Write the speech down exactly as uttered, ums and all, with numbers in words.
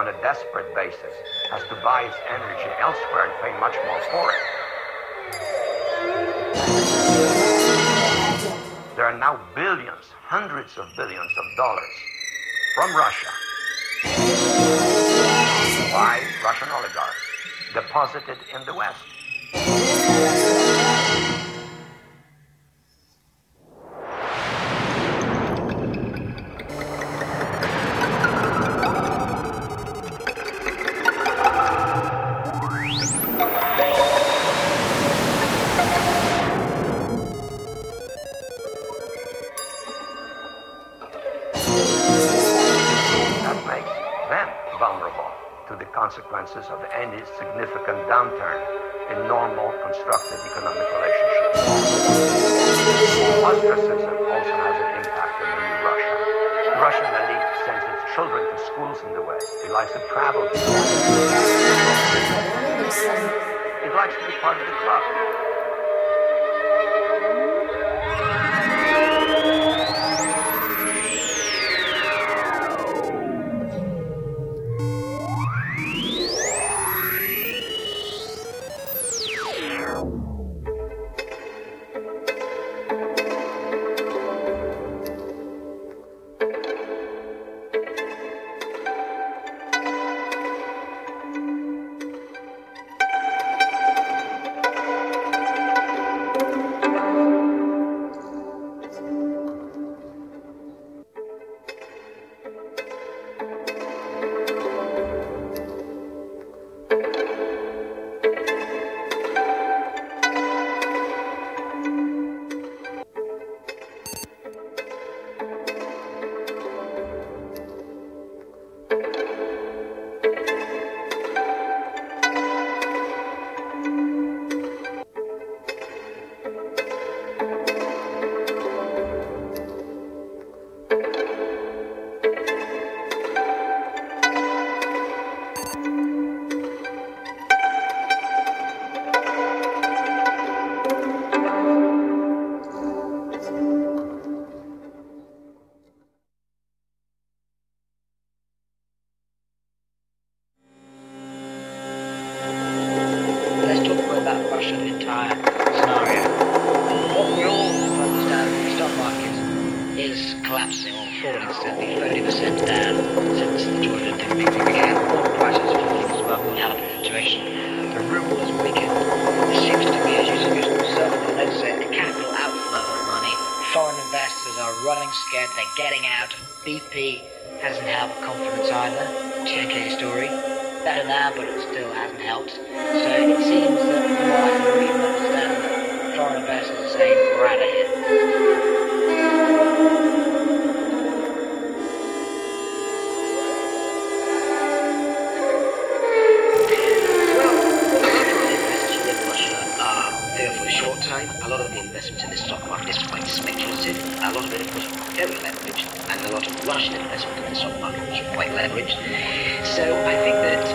on a desperate basis, has to buy its energy elsewhere and pay much more for it. There are now billions, hundreds of billions of dollars from Russia by Russian oligarchs deposited in the West. Consequences of any significant downturn in normal, constructive economic relationships. Ostracism also has an impact on the new Russia. The Russian elite sends its children to schools in the West. It likes to travel to the West. It likes to be part of the club. B P hasn't helped confidence either. T N K story. Better now, but it still hasn't helped. So it seems that from what I can read and understand, foreign investors are saying, we're out of here. A lot of the investment in the stock market is quite speculative. A lot of it, of course, very leveraged, and a lot of Russian investment in the stock market is quite leveraged. So I think that